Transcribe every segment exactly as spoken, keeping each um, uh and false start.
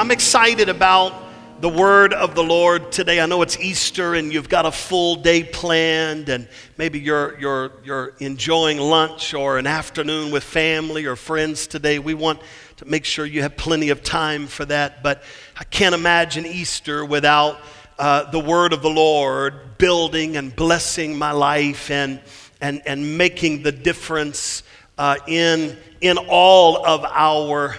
I'm excited about the word of the Lord today. I know it's Easter and you've got a full day planned, and maybe you're you're you're enjoying lunch or an afternoon with family or friends today. We want to make sure you have plenty of time for that, but I can't imagine Easter without uh, the word of the Lord building and blessing my life and and and making the difference uh, in in all of our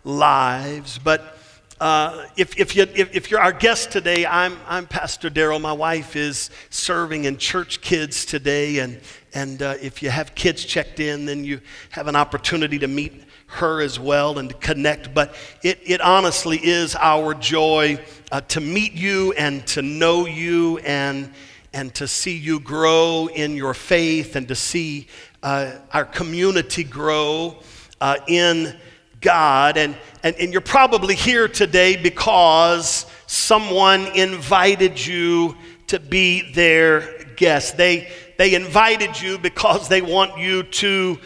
lives. But Uh, if, if, you, if, if you're our guest today, I'm, I'm Pastor Darrell. My wife is serving in Church Kids today, and, and uh, if you have kids checked in, then you have an opportunity to meet her as well and to connect. But it, it honestly is our joy uh, to meet you and to know you and, and to see you grow in your faith and to see uh, our community grow uh, in God. And, and, and you're probably here today because someone invited you to be their guest. They, they invited you because they want you to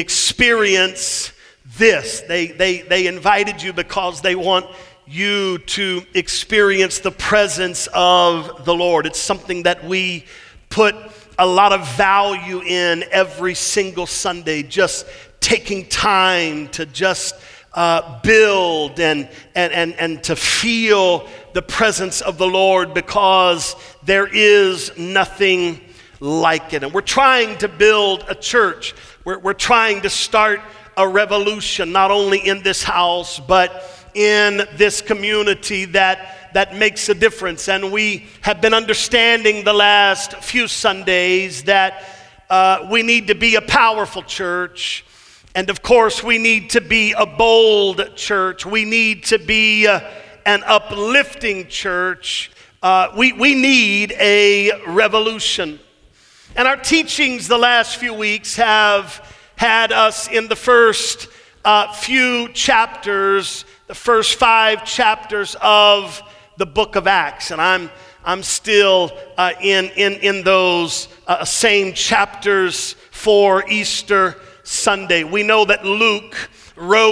experience this. They, they, they invited you because they want you to experience the presence of the Lord. It's something that we put a lot of value in every single Sunday, just taking time to just uh, build and, and, and, and to feel the presence of the Lord, because there is nothing like it. And we're trying to build a church. We're, we're trying to start a revolution, not only in this house, but in this community that, that makes a difference. And we have been understanding the last few Sundays that uh, we need to be a powerful church. And of course, we need to be a bold church. We need to be uh, an uplifting church. Uh, we, we need a revolution. And our teachings the last few weeks have had us in the first uh, few chapters, the first five chapters of the book of Acts. And I'm I'm still uh, in, in, in those uh, same chapters for Easter Sunday. We know that Luke wrote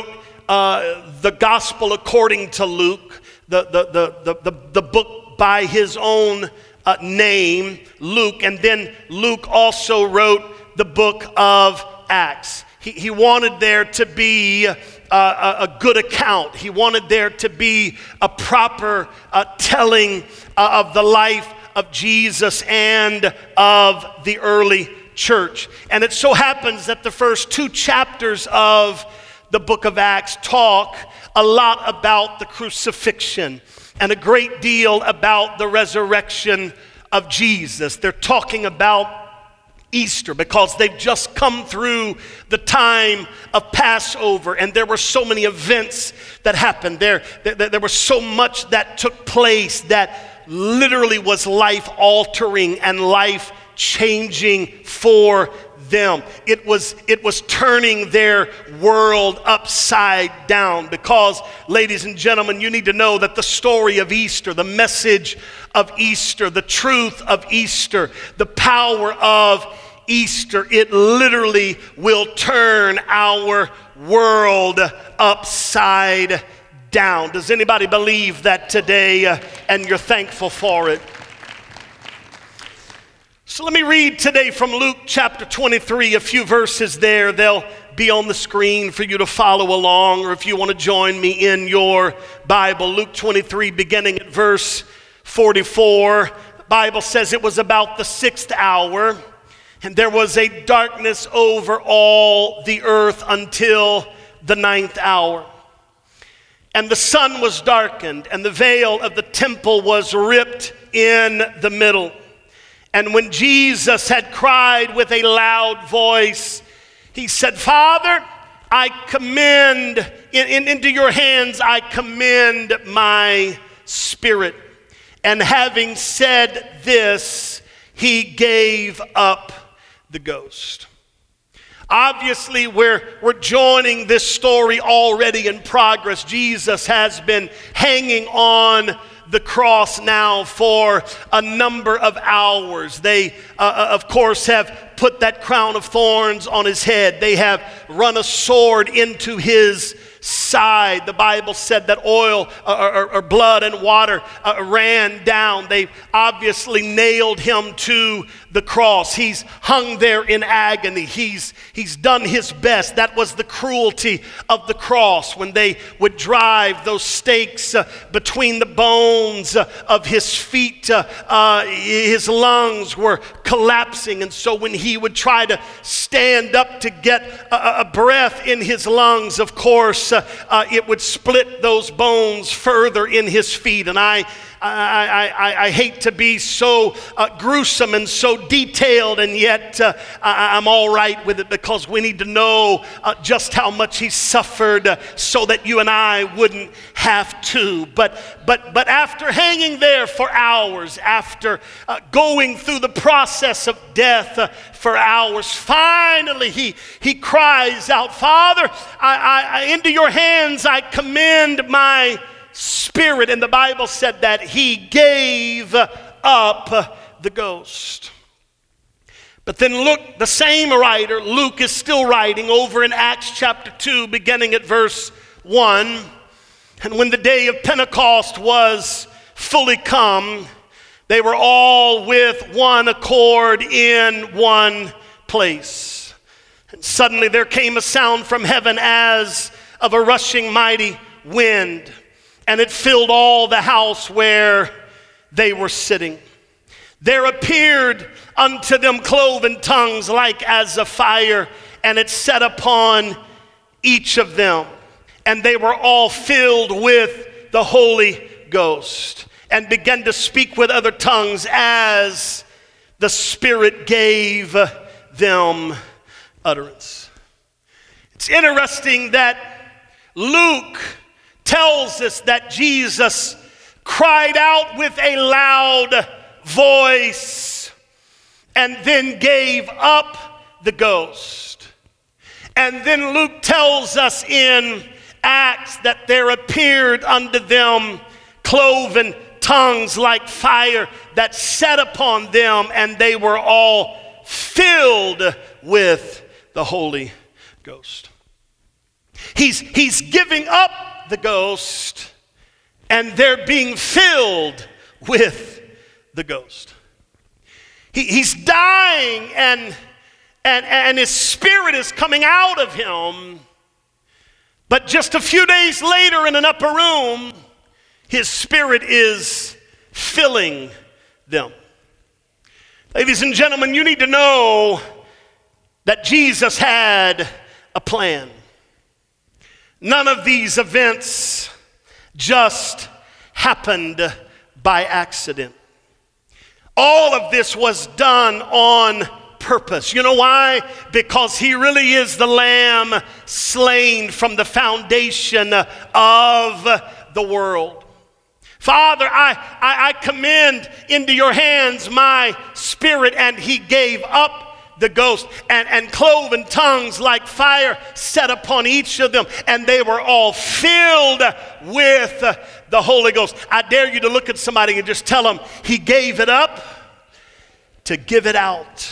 uh, the gospel according to Luke, the, the, the, the, the, the book by his own uh, name, Luke. And then Luke also wrote the book of Acts. He, he wanted there to be a, a, a good account. He wanted there to be a proper uh, telling uh, of the life of Jesus and of the early church. And it so happens that the first two chapters of the book of Acts talk a lot about the crucifixion and a great deal about the resurrection of Jesus. They're talking about Easter because they've just come through the time of Passover, and there were so many events that happened there. There, there was so much that took place that literally was life-altering and life changing for them. It was it was turning their world upside down, because, ladies and gentlemen, you need to know that the story of Easter, the message of Easter, the truth of Easter, the power of Easter, it literally will turn our world upside down. Does anybody believe that today, uh, and you're thankful for it? So let me read today from Luke chapter twenty-three, a few verses there. They'll be on the screen for you to follow along, or if you want to join me in your Bible. Luke twenty-three, beginning at verse forty-four. The Bible says, it was about the sixth hour, and there was a darkness over all the earth until the ninth hour. And the sun was darkened, and the veil of the temple was ripped in the middle. And when Jesus had cried with a loud voice, he said, Father, I commend, in, in, into your hands I commend my spirit. And having said this, he gave up the ghost. Obviously, we're, we're joining this story already in progress. Jesus has been hanging on the cross now for a number of hours. They, uh, of course, have put that crown of thorns on his head. They have run a sword into his side. The Bible said that oil uh, or, or blood and water uh, ran down. They obviously nailed him to the cross. He's hung there in agony. He's, he's done his best. That was the cruelty of the cross, when they would drive those stakes uh, between the bones uh, of his feet. Uh, uh, his lungs were collapsing, and so when he would try to stand up to get a, a breath in his lungs, of course, uh, uh, it would split those bones further in his feet. And I I, I, I hate to be so uh, gruesome and so detailed, and yet uh, I, I'm all right with it, because we need to know uh, just how much he suffered uh, so that you and I wouldn't have to. But but but after hanging there for hours, after uh, going through the process of death uh, for hours, finally he he cries out, "Father, I, I, into your hands I commend my spirit." And the Bible said that he gave up the ghost. But then look, the same writer, Luke, is still writing over in Acts chapter two, beginning at verse one. And when the day of Pentecost was fully come, they were all with one accord in one place. And suddenly there came a sound from heaven as of a rushing mighty wind, and it filled all the house where they were sitting. There appeared unto them cloven tongues like as of fire, and it sat upon each of them. And they were all filled with the Holy Ghost, and began to speak with other tongues as the Spirit gave them utterance. It's interesting that Luke tells us that Jesus cried out with a loud voice and then gave up the ghost. And then Luke tells us in Acts that there appeared unto them cloven tongues like fire that sat upon them, and they were all filled with the Holy Ghost. He's, he's giving up the ghost, and they're being filled with the ghost. He, he's dying, and, and, and his spirit is coming out of him. But just a few days later, in an upper room, his spirit is filling them. Ladies and gentlemen, you need to know that Jesus had a plan. None of these events just happened by accident. All of this was done on purpose. You know why? Because he really is the Lamb slain from the foundation of the world. Father, I, I, I commend into your hands my spirit, and he gave up the ghost, and, and cloven tongues like fire set upon each of them, and they were all filled with the Holy Ghost. I dare you to look at somebody and just tell them, he gave it up to give it out.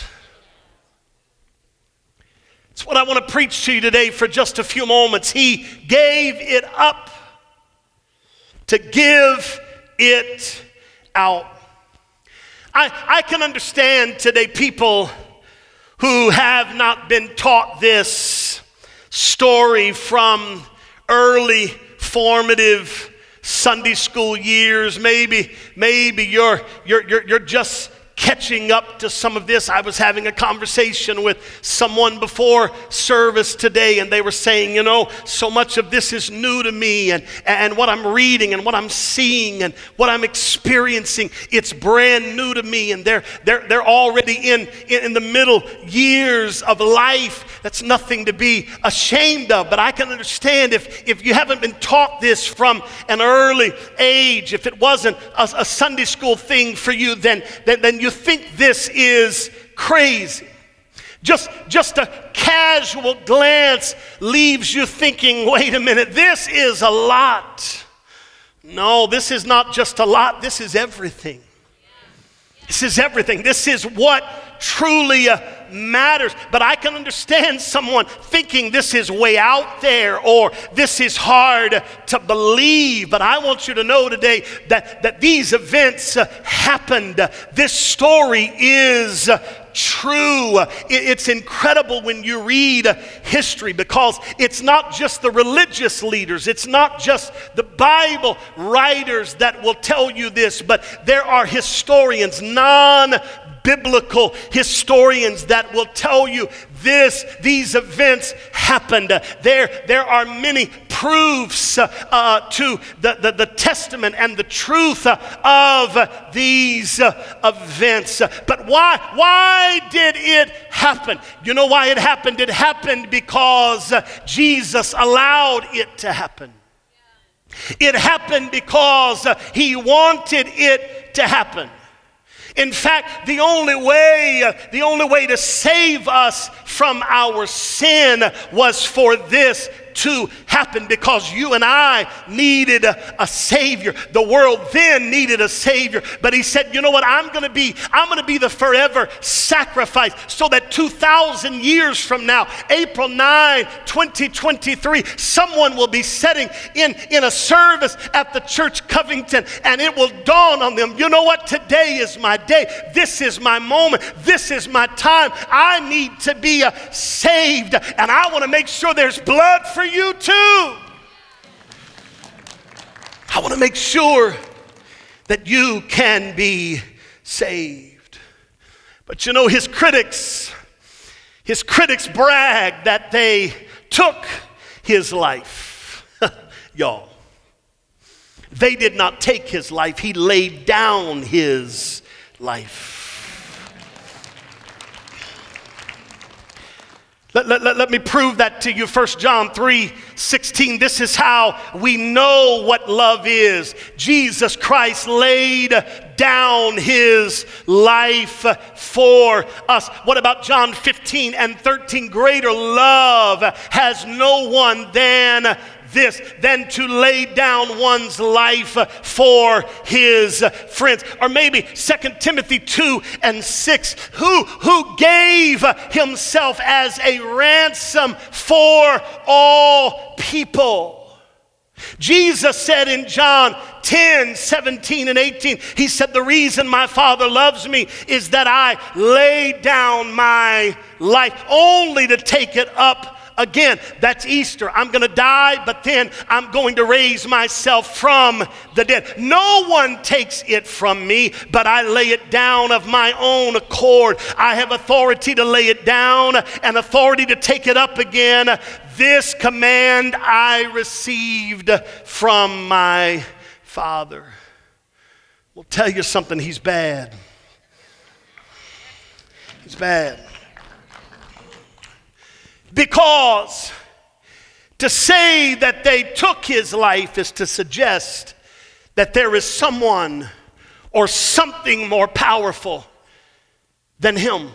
It's what I want to preach to you today for just a few moments. He gave it up to give it out. I, I can understand today people who have not been taught this story from early formative Sunday school years. Maybe, maybe you're, you're, you're, you're just catching up to some of this. I was having a conversation with someone before service today, and they were saying, you know, so much of this is new to me, and, and what I'm reading and what I'm seeing and what I'm experiencing, it's brand new to me, and they're they're they're already in, in, in the middle years of life. That's nothing to be ashamed of, but I can understand if, if you haven't been taught this from an early age, if it wasn't a, a Sunday school thing for you, then, then, then you think this is crazy. Just, just a casual glance leaves you thinking, wait a minute, this is a lot. No, this is not just a lot, this is everything. This is everything. This is what truly uh, matters. But I can understand someone thinking this is way out there or this is hard to believe. But I want you to know today that, that these events uh, happened. This story is uh, true. It's incredible when you read history because it's not just the religious leaders, it's not just the Bible writers that will tell you this, but there are historians, non-biblical historians that will tell you this, these events happened. There, there are many proofs uh, to the, the, the testament and the truth of these events. But why, why did it happen? You know why it happened? It happened because Jesus allowed it to happen. It happened because he wanted it to happen. In fact, the only way, the only way to save us from our sin was for this to happen, because you and I needed a, a Savior. The world then needed a Savior. But he said, you know what, I'm gonna be, I'm gonna be the forever sacrifice, so that two thousand years from now, April ninth, twenty twenty-three, someone will be sitting in, in a service at the church Covington, and it will dawn on them, you know what, today is my day. This is my moment. This is my time. I need to be uh, saved, and I want to make sure there's blood for you too. I want to make sure that you can be saved. But you know, his critics, his critics bragged that they took his life. Y'all, they did not take his life. He laid down his life. Let, let, let, let me prove that to you. First John three sixteen. This is how we know what love is. Jesus Christ laid down his life for us. What about John fifteen and thirteen? Greater love has no one than this, than to lay down one's life for his friends. Or maybe Second Timothy two and six, who, who gave himself as a ransom for all people. Jesus said in John ten, seventeen and eighteen, he said, the reason my Father loves me is that I lay down my life only to take it up again. That's Easter. I'm going to die, but then I'm going to raise myself from the dead. No one takes it from me, but I lay it down of my own accord. I have authority to lay it down and authority to take it up again. This command I received from my Father. We'll tell you something, he's bad. He's bad. Because to say that they took his life is to suggest that there is someone or something more powerful than him.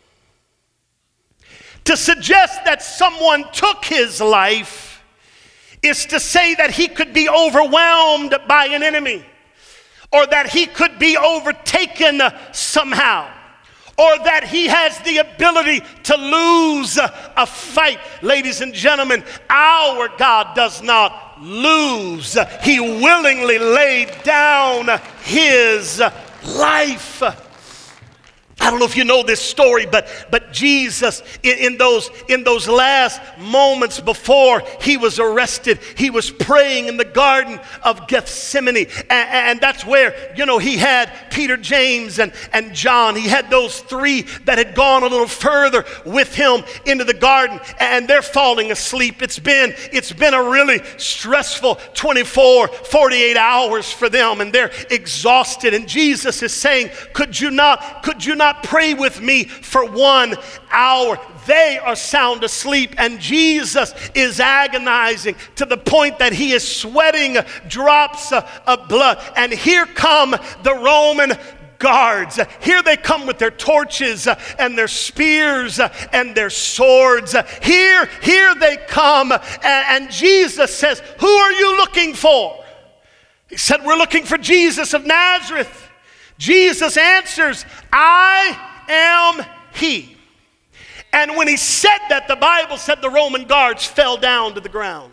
To suggest that someone took his life is to say that he could be overwhelmed by an enemy, or that he could be overtaken somehow, or that he has the ability to lose a fight. Ladies and gentlemen, our God does not lose. He willingly laid down his life. I don't know if you know this story, but, but Jesus, in, in, those, in those last moments before he was arrested, he was praying in the Garden of Gethsemane. And, and that's where, you know, he had Peter, James, and, and John. He had those three that had gone a little further with him into the garden, and they're falling asleep. It's been, it's been a really stressful twenty-four, forty-eight hours for them, and they're exhausted. And Jesus is saying, could you not, could you not pray with me for one hour? They are sound asleep, and Jesus is agonizing to the point that he is sweating drops of blood. And here come the Roman guards. Here they come with their torches and their spears and their swords. Here, here they come, and, and Jesus says, who are you looking for? He said, we're looking for Jesus of Nazareth. Jesus answers, I am he. And when he said that, the Bible said the Roman guards fell down to the ground.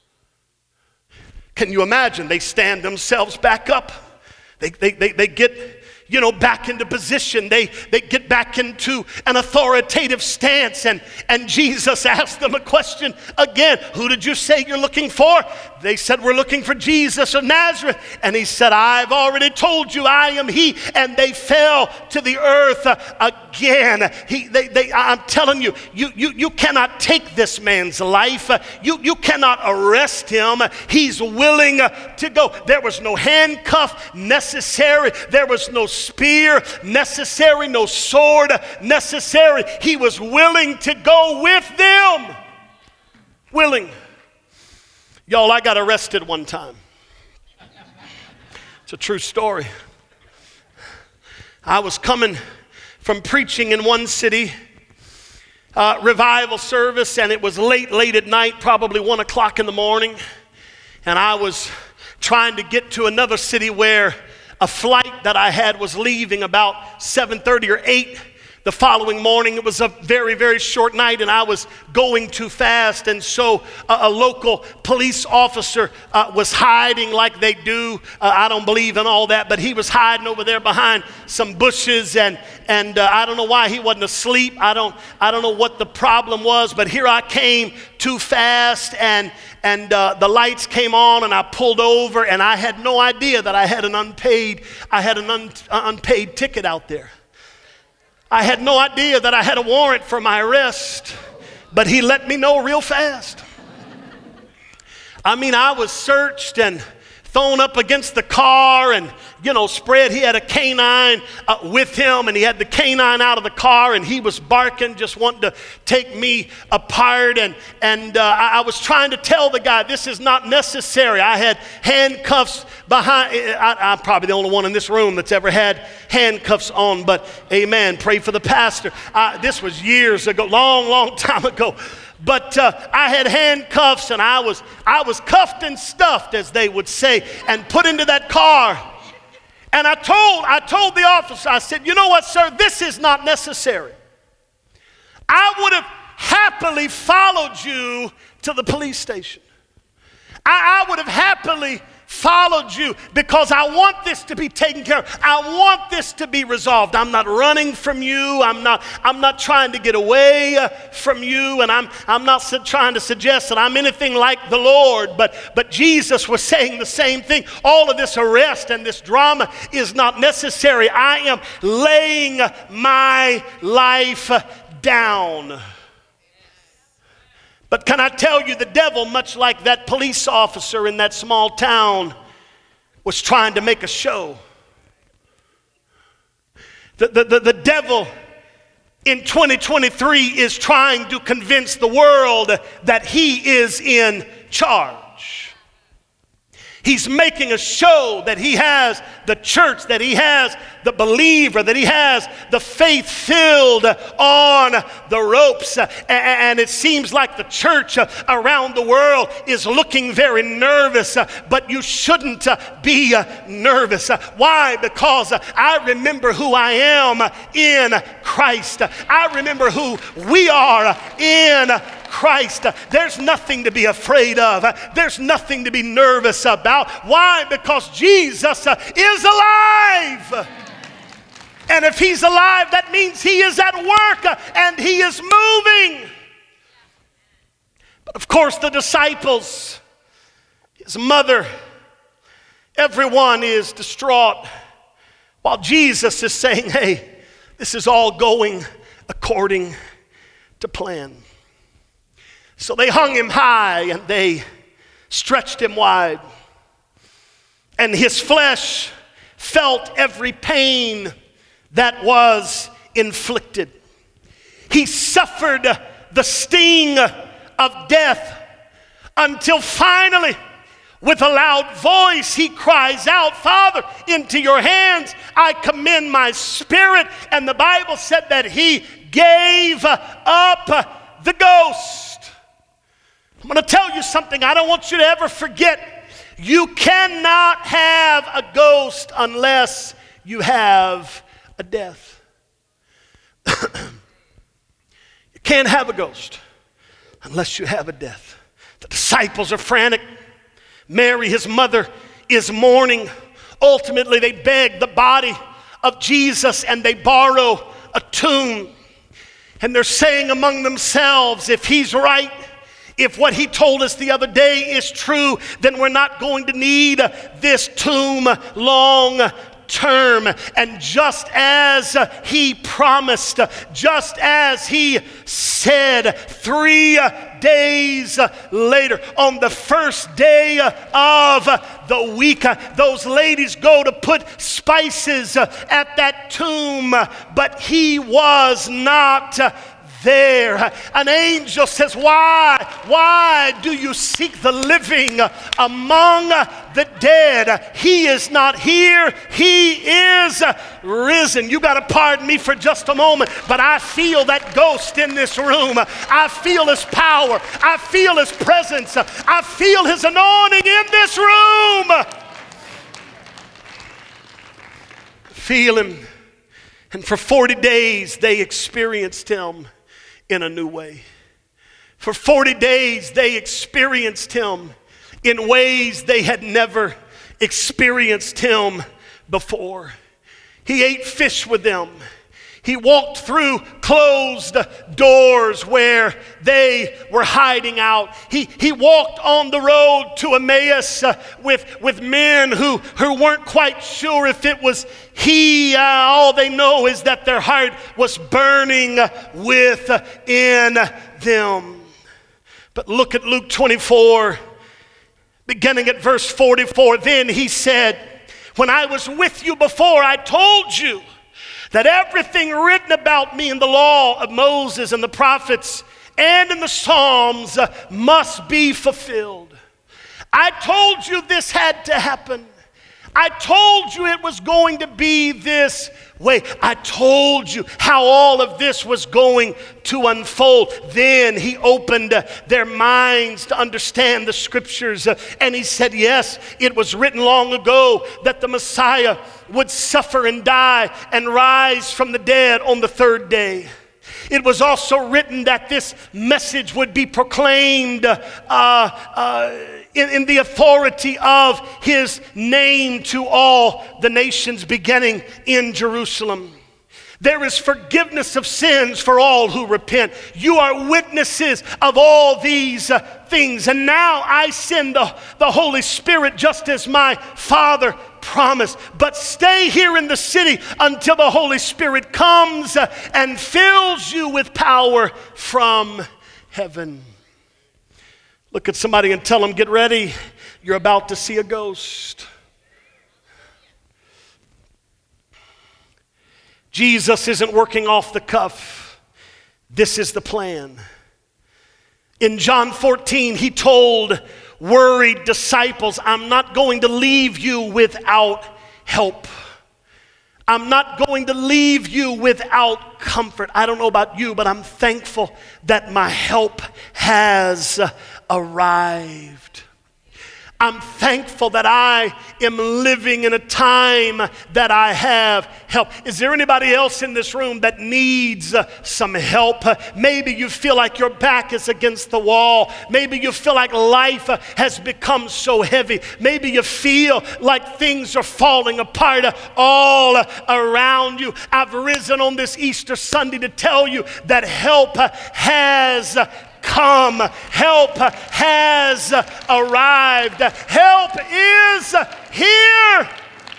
Can you imagine? They stand themselves back up. They, they, they, they get, you know, back into position. They, they get back into an authoritative stance. And, and Jesus asked them a question again. Who did you say you're looking for? They said, we're looking for Jesus of Nazareth. And he said, I've already told you I am he. And they fell to the earth uh, again. He, they, they, I'm telling you, you, you, you cannot take this man's life. Uh, you, you cannot arrest him. He's willing uh, to go. There was no handcuff necessary. There was no spear necessary, no sword necessary. He was willing to go with them. Willing. Y'all, I got arrested one time. It's a true story. I was coming from preaching in one city, uh, revival service, and it was late, late at night, probably one o'clock in the morning. And I was trying to get to another city where a flight that I had was leaving about seven thirty or eight the following morning. It was a very, very short night, and I was going too fast. And so a, a local police officer uh, was hiding like they do. Uh, I don't believe in all that, but he was hiding over there behind some bushes, and and uh, I don't know why he wasn't asleep. I don't I don't know what the problem was, but here I came too fast, and and uh, the lights came on, and I pulled over, and I had no idea that I had an unpaid I had an un, uh, unpaid ticket out there. I had no idea that I had a warrant for my arrest, but he let me know real fast. I mean, I was searched and thrown up against the car and, you know, spread. He had a canine uh, with him, and he had the canine out of the car, and he was barking, just wanting to take me apart. And, and uh, I, I was trying to tell the guy, this is not necessary. I had handcuffs behind. I, I'm probably the only one in this room that's ever had handcuffs on, but amen. Pray for the pastor. Uh, this was years ago, long, long time ago. But uh, I had handcuffs, and I was I was cuffed and stuffed, as they would say, and put into that car. And I told I told the officer, I said, you know what, sir, this is not necessary. I would have happily followed you to the police station. I, I would have happily followed you because I want this to be taken care of. I want this to be resolved. I'm not running from you. I'm not I'm not trying to get away uh, from you, and I'm I'm not su- trying to suggest that I'm anything like the Lord, but but Jesus was saying the same thing. All of this arrest and this drama is not necessary. I am laying my life down. But can I tell you, the devil, much like that police officer in that small town, was trying to make a show. The, the, the, the devil in twenty twenty-three is trying to convince the world that he is in charge. He's making a show that he has the church, that he has the believer, that he has the faith filled on the ropes. And it seems like the church around the world is looking very nervous, but you shouldn't be nervous. Why? Because I remember who I am in Christ. I remember who we are in Christ. There's nothing to be afraid of. There's nothing to be nervous about. Why? Because Jesus is alive. And if he's alive, that means he is at work and he is moving. But of course, the disciples, his mother, everyone is distraught while Jesus is saying, hey, this is all going according to plan. So they hung him high and they stretched him wide. And his flesh felt every pain that was inflicted. He suffered the sting of death until finally, with a loud voice, he cries out, Father, into your hands I commend my spirit. And the Bible said that he gave up the ghost. I'm going to tell you something I don't want you to ever forget. You cannot have a ghost unless you have a death. You Can't have a ghost unless you have a death. The disciples are frantic. Mary, his mother, is mourning. Ultimately, they beg the body of Jesus and they borrow a tomb. And they're saying among themselves, if he's right, if what he told us the other day is true, then we're not going to need this tomb long term. And just as he promised, just as he said, three days later, on the first day of the week, those ladies go to put spices at that tomb, but he was not there. An angel says, why? Why do you seek the living among the dead? He is not here. He is risen. You got to pardon me for just a moment, but I feel that ghost in this room. I feel his power. I feel his presence. I feel his anointing in this room. Feel him. And for forty days they experienced him in a new way. For forty days they experienced him in ways they had never experienced him before. He ate fish with them. He walked through closed doors where they were hiding out. He, he walked on the road to Emmaus uh, with, with men who, who weren't quite sure if it was he. Uh, all they know is that their heart was burning within them. But look at Luke twenty-four, beginning at verse forty-four. Then he said, when I was with you before, I told you that everything written about me in the law of Moses and the prophets and in the Psalms uh, must be fulfilled. I told you this had to happen. I told you it was going to be this way. I told you how all of this was going to unfold. Then he opened uh, their minds to understand the scriptures. Uh, and he said, yes, it was written long ago that the Messiah would suffer and die and rise from the dead on the third day. It was also written that this message would be proclaimed uh, uh, in, in the authority of his name to all the nations, beginning in Jerusalem. There is forgiveness of sins for all who repent. You are witnesses of all these uh, things. And now I send the, the Holy Spirit just as my Father promised. But stay here in the city until the Holy Spirit comes uh, and fills you with power from heaven. Look at somebody and tell them, get ready. You're about to see a ghost. Jesus isn't working off the cuff. This is the plan. In John fourteen, he told worried disciples, I'm not going to leave you without help. I'm not going to leave you without comfort. I don't know about you, but I'm thankful that my help has arrived. I'm thankful that I am living in a time that I have help. Is there anybody else in this room that needs uh, some help? Uh, maybe you feel like your back is against the wall. Maybe you feel like life uh, has become so heavy. Maybe you feel like things are falling apart uh, all uh, around you. I've risen on this Easter Sunday to tell you that help uh, has uh, come. Help has arrived. Help is here.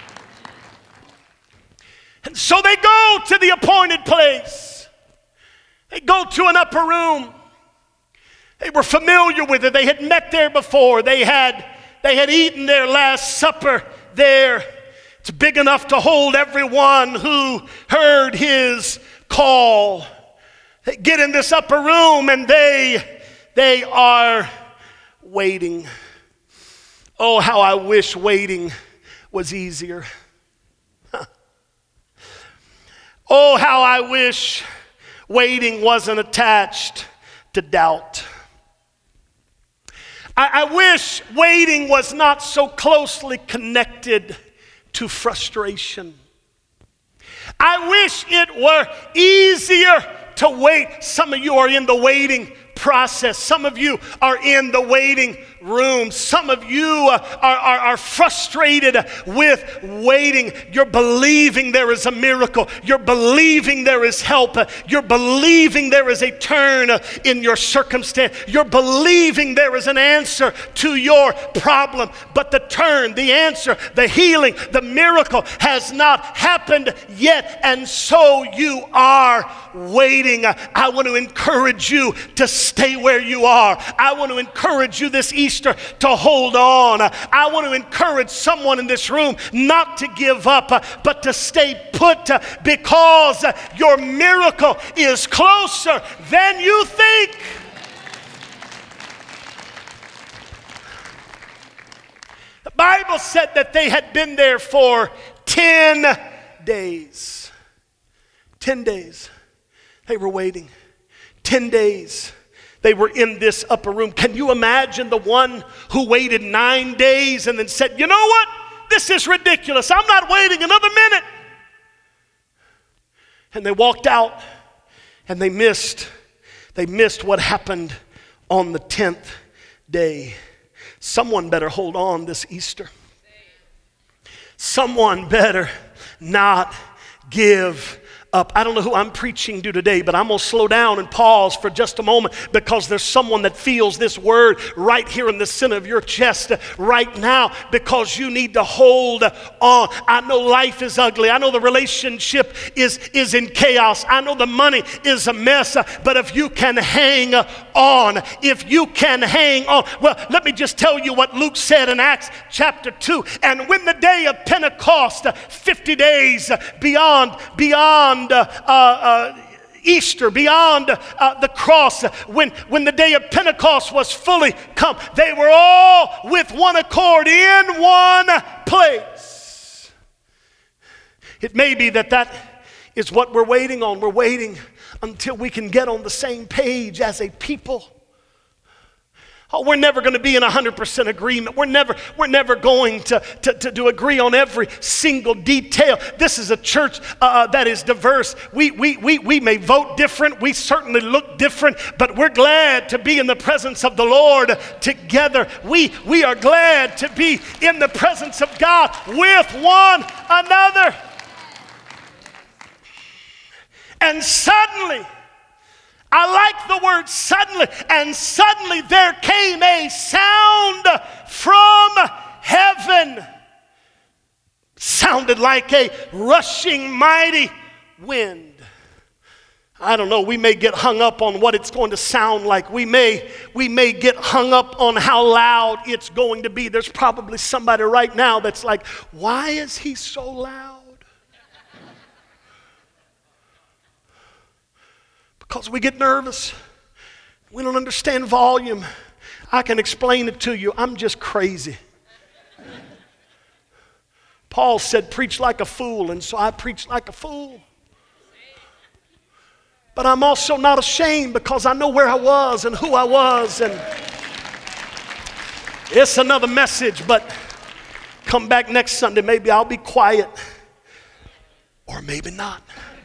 And so they go to the appointed place. They go to an upper room. They were familiar with it. They had met there before. They had, they had eaten their last supper there. It's big enough to hold everyone who heard his call. They get in this upper room and they, they are waiting. Oh, how I wish waiting was easier. Oh, how I wish waiting wasn't attached to doubt. I, I wish waiting was not so closely connected to frustration. I wish it were easier to wait. Some of you are in the waiting process. Some of you are in the waiting room. Some of you uh, are, are, are frustrated with waiting. You're believing there is a miracle. You're believing there is help. You're believing there is a turn in your circumstance. You're believing there is an answer to your problem. But the turn, the answer, the healing, the miracle has not happened yet. And so you are waiting. I want to encourage you to stay where you are. I want to encourage you this Easter to hold on. I want to encourage someone in this room not to give up, but to stay put, because your miracle is closer than you think. The Bible said that they had been there for ten days. Ten days. They were waiting. Ten days. They were in this upper room. Can you imagine the one who waited nine days and then said, you know what? This is ridiculous. I'm not waiting another minute. And they walked out and they missed. They missed what happened on the tenth day. Someone better hold on this Easter. Someone better not give up. I don't know who I'm preaching to today, but I'm going to slow down and pause for just a moment, because there's someone that feels this word right here in the center of your chest right now, because you need to hold on. I know life is ugly. I know the relationship is, is in chaos. I know the money is a mess, but if you can hang on, if you can hang on, well, let me just tell you what Luke said in Acts chapter two. And when the day of Pentecost, fifty days beyond, beyond Uh, uh, Easter, beyond uh, the cross, when, when the day of Pentecost was fully come, they were all with one accord in one place. It may be that that is what we're waiting on. We're waiting until we can get on the same page as a people. Oh, we're never going to be in one hundred percent agreement. We're never, we're never going to, to, to, to agree on every single detail. This is a church uh, that is diverse. We, we, we, we may vote different. We certainly look different, but we're glad to be in the presence of the Lord together. We, we are glad to be in the presence of God with one another. And suddenly, I like the word suddenly, and suddenly there came a sound from heaven. Sounded like a rushing mighty wind. I don't know, we may get hung up on what it's going to sound like. We may, we may get hung up on how loud it's going to be. There's probably somebody right now that's like, why is he so loud? Because we get nervous. We don't understand volume. I can explain it to you. I'm just crazy. Paul said, preach like a fool, and so I preach like a fool. But I'm also not ashamed, because I know where I was and who I was. And it's another message, but come back next Sunday. Maybe I'll be quiet, or maybe not.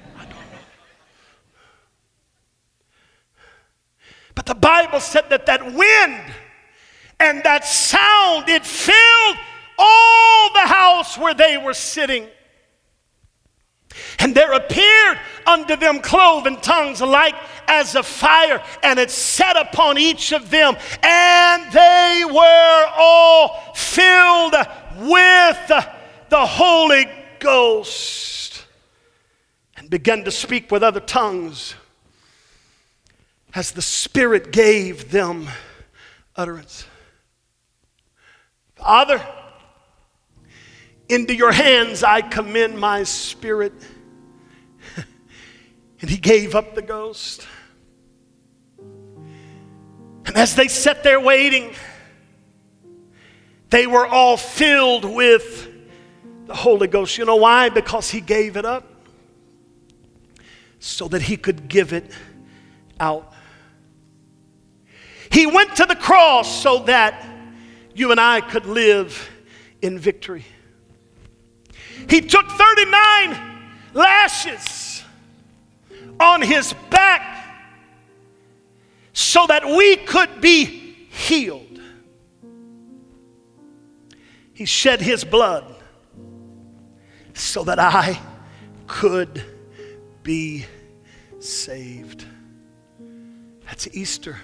But the Bible said that that wind and that sound, it filled all the house where they were sitting. And there appeared unto them cloven tongues like as of fire, and it set upon each of them, and they were all filled with the Holy Ghost, and began to speak with other tongues as the Spirit gave them utterance. Father, into your hands I commend my spirit. And he gave up the ghost. And as they sat there waiting, they were all filled with the Holy Ghost. You know why? Because he gave it up so that he could give it out. He went to the cross so that you and I could live in victory. He took thirty-nine lashes on his back so that we could be healed. He shed his blood so that I could be saved. That's Easter.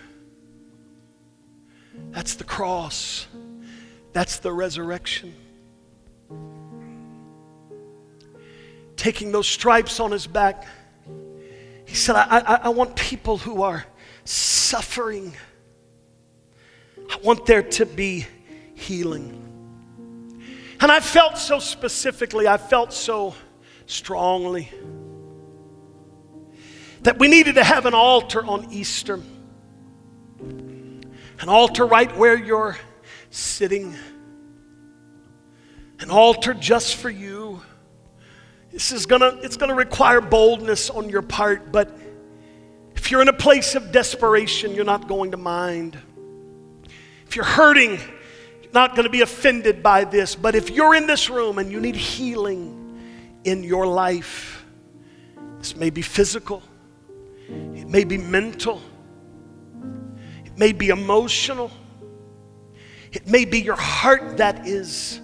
That's the cross. That's the resurrection. Taking those stripes on his back, he said, I, I, I want people who are suffering, I want there to be healing. And I felt so specifically, I felt so strongly that we needed to have an altar on Easter. An altar right where you're sitting. An altar just for you. This is gonna, it's gonna require boldness on your part, but if you're in a place of desperation, you're not going to mind. If you're hurting, you're not gonna be offended by this, but if you're in this room and you need healing in your life, this may be physical, it may be mental, it may be emotional, it may be your heart that is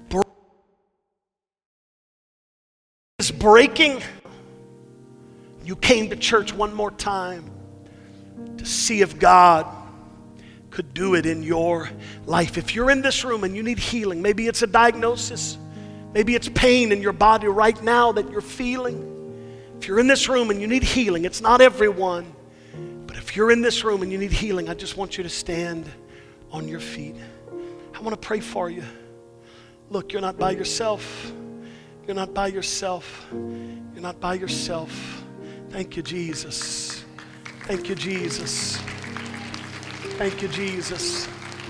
is breaking. You came to church one more time to see if God could do it in your life. If you're in this room and you need healing, maybe it's a diagnosis, maybe it's pain in your body right now that you're feeling. If you're in this room and you need healing, it's not everyone, but if you're in this room and you need healing, I just want you to stand on your feet. I want to pray for you. Look, you're not by yourself. You're not by yourself. You're not by yourself. Thank you, Jesus. Thank you, Jesus. Thank you, Jesus.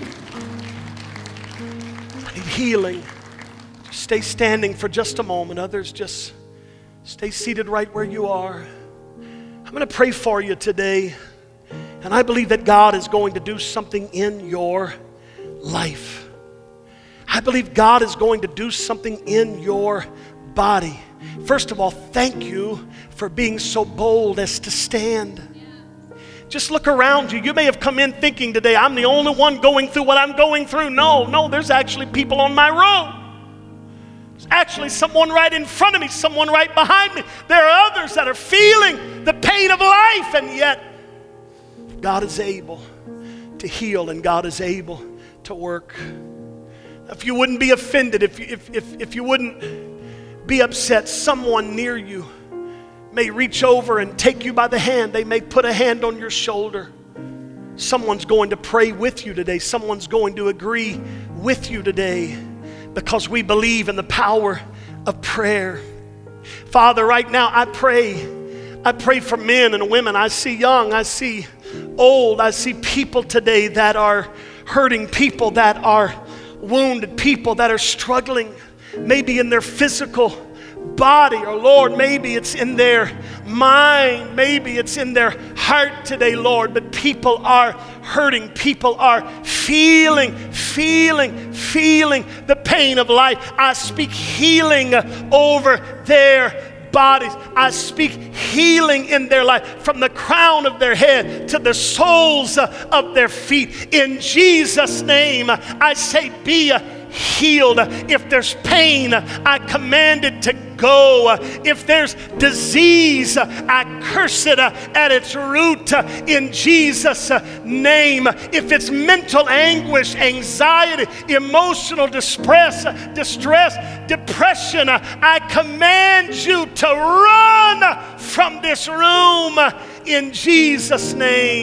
I need healing. Just stay standing for just a moment. Others, just stay seated right where you are. I'm going to pray for you today. And I believe that God is going to do something in your life. I believe God is going to do something in your body. First of all, thank you for being so bold as to stand. Just look around you. You may have come in thinking today, I'm the only one going through what I'm going through. No, no, there's actually people on my road. There's actually someone right in front of me, someone right behind me. There are others that are feeling the pain of life, and yet God is able to heal and God is able to work. If you wouldn't be offended, if you, if, if, if you wouldn't be upset, someone near you may reach over and take you by the hand. They may put a hand on your shoulder. Someone's going to pray with you today. Someone's going to agree with you today because we believe in the power of prayer. Father, right now I pray. I pray for men and women. I see young, I see old. I see people today that are hurting, people that are wounded, people that are struggling, maybe in their physical body, or Lord, maybe it's in their mind, maybe it's in their heart today, Lord, but people are hurting, people are feeling, feeling, feeling the pain of life. I speak healing over their bodies. I speak healing in their life from the crown of their head to the soles of their feet. In Jesus' name, I say be healed. If there's pain, I command it to go. If there's disease, I curse it at its root in Jesus' name. If it's mental anguish, anxiety, emotional distress, distress, depression, I command you to run from this room in Jesus'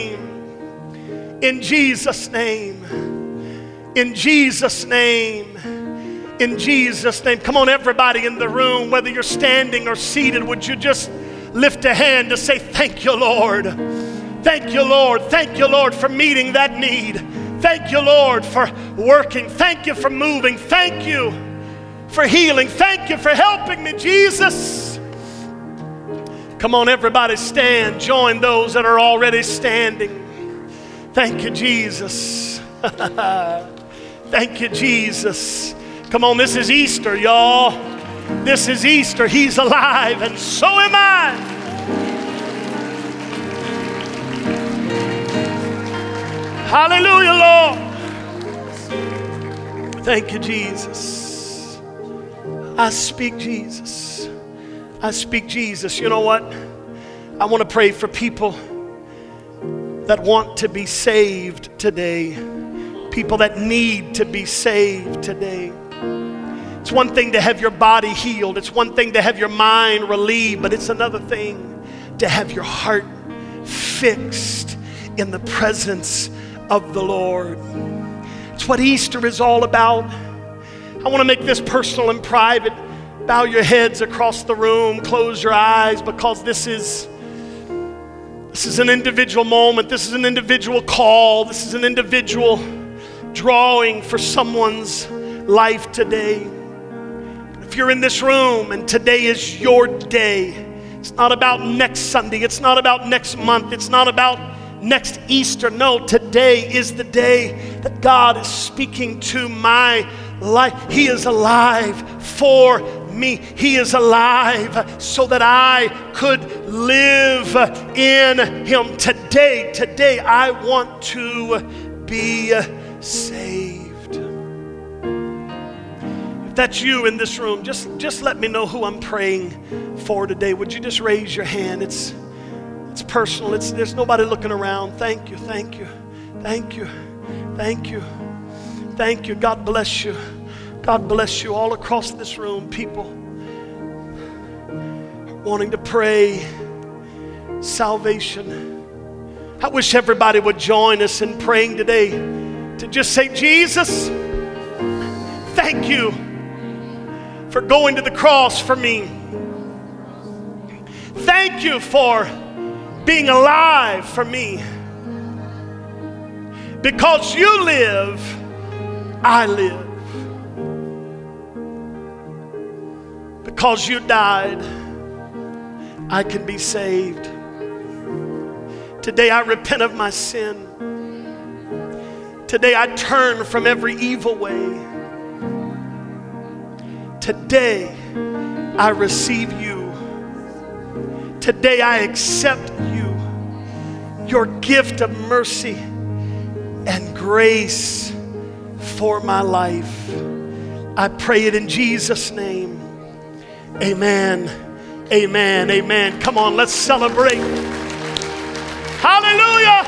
name. In Jesus' name. In Jesus' name. In Jesus' name. Come on, everybody in the room, whether you're standing or seated, would you just lift a hand to say, thank you, Lord. Thank you, Lord. Thank you, Lord, for meeting that need. Thank you, Lord, for working. Thank you for moving. Thank you for healing. Thank you for helping me, Jesus. Come on, everybody stand. Join those that are already standing. Thank you, Jesus. Thank you, Jesus. Come on, this is Easter, y'all. This is Easter. He's alive, and so am I. Hallelujah, Lord. Thank you, Jesus. I speak Jesus. I speak Jesus. You know what? I want to pray for people that want to be saved today. People that need to be saved today. It's one thing to have your body healed. It's one thing to have your mind relieved, but it's another thing to have your heart fixed in the presence of the Lord. It's what Easter is all about. I want to make this personal and private. Bow your heads across the room, close your eyes, because this is this is an individual moment. This is an individual call. This is an individual drawing for someone's life today. If you're in this room and today is your day, it's not about next Sunday, it's not about next month, it's not about next Easter. No, today is the day that God is speaking to my life. He is alive for me. He is alive so that I could live in Him. Today, today I want to be saved. If that's you in this room, just, just let me know who I'm praying for today. Would you just raise your hand? It's It's personal. It's, there's nobody looking around. Thank you, thank you, thank you, thank you, thank you. God bless you. God bless you. All across this room, people wanting to pray salvation. I wish everybody would join us in praying today to just say, Jesus, thank you for going to the cross for me. Thank you for being alive for me. Because you live, I live. Because you died, I can be saved. Today I repent of my sin. Today I turn from every evil way. Today I receive you. Today I accept you, your gift of mercy and grace for my life. I pray it in Jesus' name. Amen, amen, amen. Come on, let's celebrate. Hallelujah.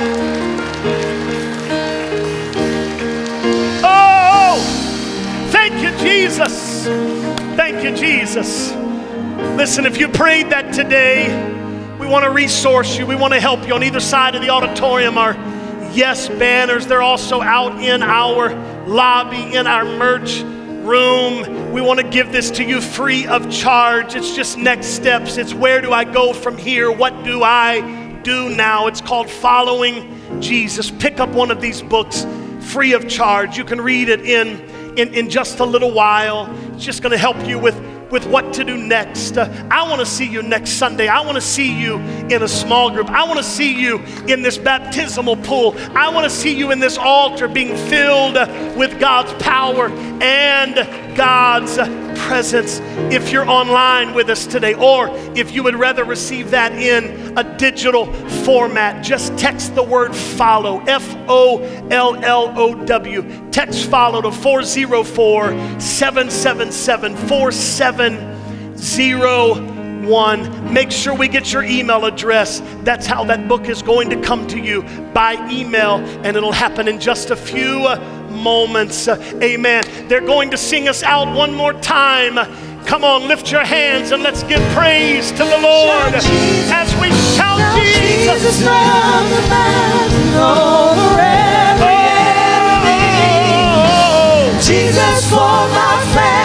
Oh, thank you, Jesus. Thank you, Jesus. Listen, if you prayed that today, we want to resource you. We want to help you. On either side of the auditorium are yes banners. They're also out in our lobby, in our merch room. We want to give this to you free of charge. It's just next steps. It's where do I go from here? What do I do now? It's called Following Jesus. Pick up one of these books free of charge. You can read it in, in, in just a little while. It's just going to help you with with what to do next. Uh, I want to see you next Sunday. I want to see you in a small group. I want to see you in this baptismal pool. I want to see you in this altar being filled uh, with God's power and God's uh, presence. If you're online with us today, or if you would rather receive that in a digital format, just text the word follow, F O L L O W. Text follow to four oh four, seven seven seven, four seven zero one. Make sure we get your email address. That's how that book is going to come to you, by email, and it'll happen in just a few moments. Amen. They're going to sing us out one more time. Come on, lift your hands and let's give praise to the Lord as we shout Jesus. Jesus from the mountain over every enemy. Jesus for my family.